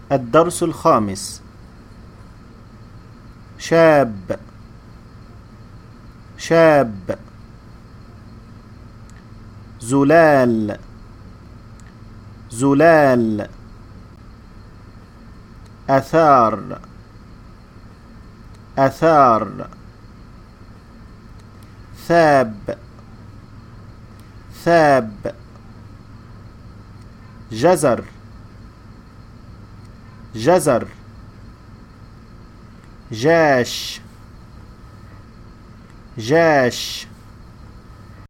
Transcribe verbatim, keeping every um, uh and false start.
الدرس الخامس. شاب شاب. زلال زلال. أثار أثار. ثاب ثاب. جزر جزر. جاش جاش.